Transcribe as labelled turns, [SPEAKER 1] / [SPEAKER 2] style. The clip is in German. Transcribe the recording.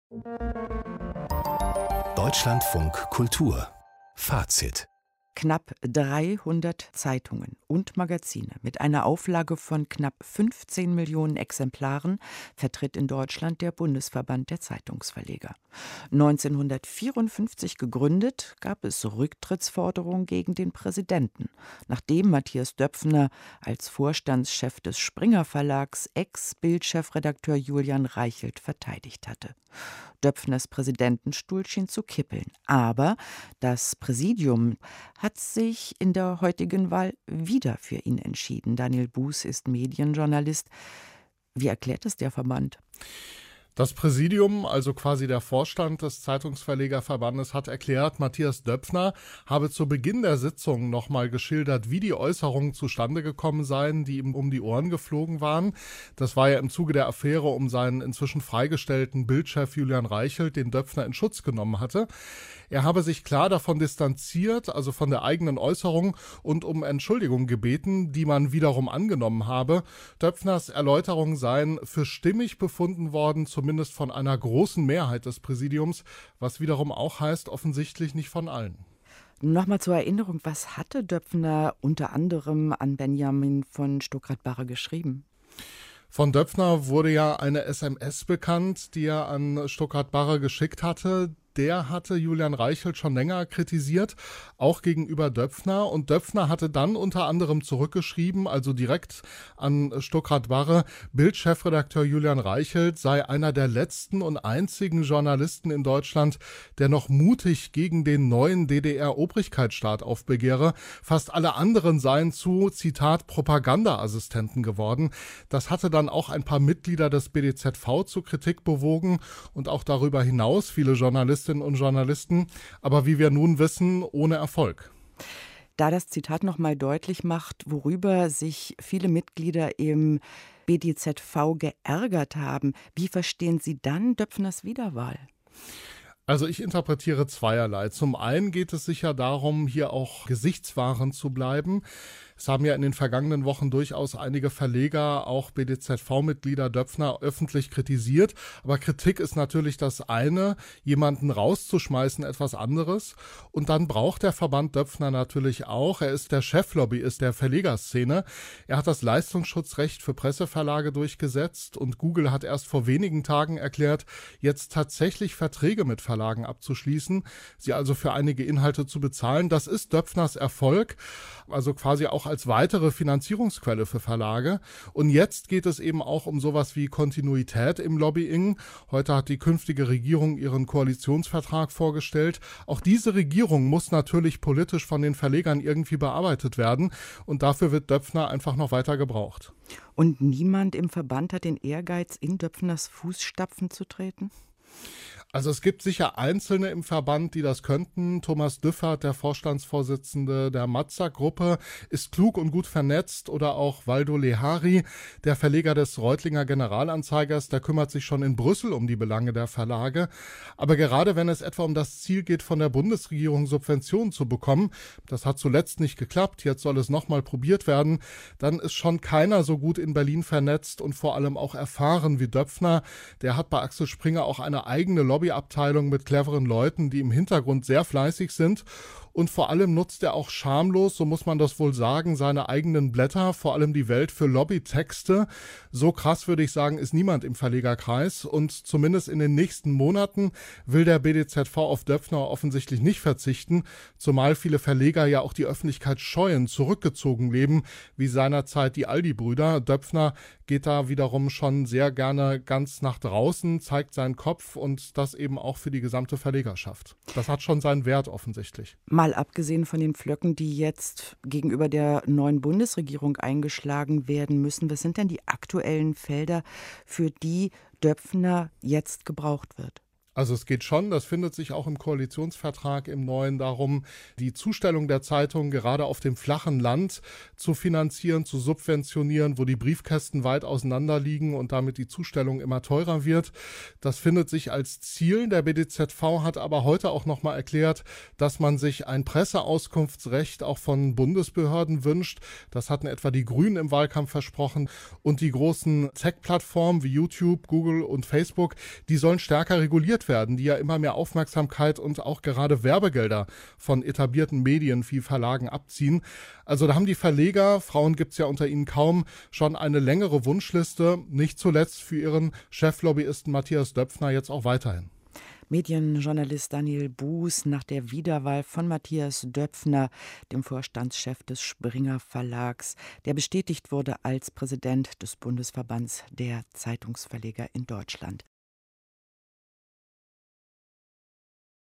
[SPEAKER 1] Deutschlandfunk Kultur Fazit.
[SPEAKER 2] Knapp 300 Zeitungen und Magazine mit einer Auflage von knapp 15 Millionen Exemplaren vertritt in Deutschland der Bundesverband der Zeitungsverleger. 1954 gegründet, gab es Rücktrittsforderungen gegen den Präsidenten, nachdem Matthias Döpfner als Vorstandschef des Springer Verlags Ex-Bild-Chefredakteur Julian Reichelt verteidigt hatte. Döpfners Präsidentenstuhl schien zu kippeln. Aber das Präsidium hat sich in der heutigen Wahl wieder für ihn entschieden. Daniel Buß ist Medienjournalist. Wie erklärt es der Verband?
[SPEAKER 3] Das Präsidium, also quasi der Vorstand des Zeitungsverlegerverbandes, hat erklärt, Matthias Döpfner habe zu Beginn der Sitzung nochmal geschildert, wie die Äußerungen zustande gekommen seien, die ihm um die Ohren geflogen waren. Das war ja im Zuge der Affäre um seinen inzwischen freigestellten Bildchef Julian Reichelt, den Döpfner in Schutz genommen hatte. Er habe sich klar davon distanziert, also von der eigenen Äußerung, und um Entschuldigung gebeten, die man wiederum angenommen habe. Döpfners Erläuterungen seien für stimmig befunden worden, zumindest von einer großen Mehrheit des Präsidiums, was wiederum auch heißt, offensichtlich nicht von allen.
[SPEAKER 2] Nochmal zur Erinnerung, was hatte Döpfner unter anderem an Benjamin von Stuckrad-Barre geschrieben?
[SPEAKER 3] Von Döpfner wurde ja eine SMS bekannt, die er an Stuckrad-Barre geschickt hatte. Der hatte Julian Reichelt schon länger kritisiert, auch gegenüber Döpfner. Und Döpfner hatte dann unter anderem zurückgeschrieben, also direkt an Stuckrad-Barre, Bild-Chefredakteur Julian Reichelt sei einer der letzten und einzigen Journalisten in Deutschland, der noch mutig gegen den neuen DDR-Obrigkeitsstaat aufbegehre. Fast alle anderen seien zu, Zitat, Propagandaassistenten geworden. Das hatte dann auch ein paar Mitglieder des BDZV zur Kritik bewogen und auch darüber hinaus viele Journalistinnen und Journalisten, aber wie wir nun wissen, ohne Erfolg.
[SPEAKER 2] Da das Zitat nochmal deutlich macht, worüber sich viele Mitglieder im BDZV geärgert haben, wie verstehen Sie dann Döpfners Wiederwahl?
[SPEAKER 3] Also ich interpretiere zweierlei. Zum einen geht es sicher darum, hier auch gesichtswahrend zu bleiben. Es haben ja in den vergangenen Wochen durchaus einige Verleger, auch BDZV-Mitglieder Döpfner, öffentlich kritisiert. Aber Kritik ist natürlich das eine, jemanden rauszuschmeißen etwas anderes. Und dann braucht der Verband Döpfner natürlich auch. Er ist der Cheflobbyist der Verlegerszene. Er hat das Leistungsschutzrecht für Presseverlage durchgesetzt und Google hat erst vor wenigen Tagen erklärt, jetzt tatsächlich Verträge mit Verlagen abzuschließen, sie also für einige Inhalte zu bezahlen. Das ist Döpfners Erfolg, also quasi auch als weitere Finanzierungsquelle für Verlage. Und jetzt geht es eben auch um sowas wie Kontinuität im Lobbying. Heute hat die künftige Regierung ihren Koalitionsvertrag vorgestellt. Auch diese Regierung muss natürlich politisch von den Verlegern irgendwie bearbeitet werden. Und dafür wird Döpfner einfach noch weiter gebraucht.
[SPEAKER 2] Und niemand im Verband hat den Ehrgeiz, in Döpfners Fußstapfen zu treten?
[SPEAKER 3] Also es gibt sicher Einzelne im Verband, die das könnten. Thomas Düffert, der Vorstandsvorsitzende der Matzak-Gruppe, ist klug und gut vernetzt. Oder auch Waldo Lehari, der Verleger des Reutlinger Generalanzeigers, der kümmert sich schon in Brüssel um die Belange der Verlage. Aber gerade wenn es etwa um das Ziel geht, von der Bundesregierung Subventionen zu bekommen, das hat zuletzt nicht geklappt, jetzt soll es nochmal probiert werden, dann ist schon keiner so gut in Berlin vernetzt und vor allem auch erfahren wie Döpfner. Der hat bei Axel Springer auch eine eigene Lobbyabteilung mit cleveren Leuten, die im Hintergrund sehr fleißig sind. Und vor allem nutzt er auch schamlos, so muss man das wohl sagen, seine eigenen Blätter, vor allem die Welt für Lobbytexte. So krass, würde ich sagen, ist niemand im Verlegerkreis. Und zumindest in den nächsten Monaten will der BDZV auf Döpfner offensichtlich nicht verzichten, zumal viele Verleger ja auch die Öffentlichkeit scheuen, zurückgezogen leben, wie seinerzeit die Aldi-Brüder. Döpfner geht da wiederum schon sehr gerne ganz nach draußen, zeigt seinen Kopf und das eben auch für die gesamte Verlegerschaft. Das hat schon seinen Wert offensichtlich.
[SPEAKER 2] Mal abgesehen von den Pflöcken, die jetzt gegenüber der neuen Bundesregierung eingeschlagen werden müssen, was sind denn die aktuellen Felder, für die Döpfner jetzt gebraucht wird?
[SPEAKER 3] Also es geht schon, das findet sich auch im Koalitionsvertrag im Neuen darum, die Zustellung der Zeitung gerade auf dem flachen Land zu finanzieren, zu subventionieren, wo die Briefkästen weit auseinander liegen und damit die Zustellung immer teurer wird. Das findet sich als Ziel. Der BDZV hat aber heute auch nochmal erklärt, dass man sich ein Presseauskunftsrecht auch von Bundesbehörden wünscht. Das hatten etwa die Grünen im Wahlkampf versprochen. Und die großen Tech-Plattformen wie YouTube, Google und Facebook, die sollen stärker reguliert kritisiert werden, die ja immer mehr Aufmerksamkeit und auch gerade Werbegelder von etablierten Medien wie Verlagen abziehen. Also da haben die Verleger, Frauen gibt es ja unter ihnen kaum, schon eine längere Wunschliste, nicht zuletzt für ihren Cheflobbyisten Matthias Döpfner jetzt auch weiterhin.
[SPEAKER 2] Medienjournalist Daniel Buß nach der Wiederwahl von Matthias Döpfner, dem Vorstandschef des Springer Verlags, der bestätigt wurde als Präsident des Bundesverbands der Zeitungsverleger in Deutschland.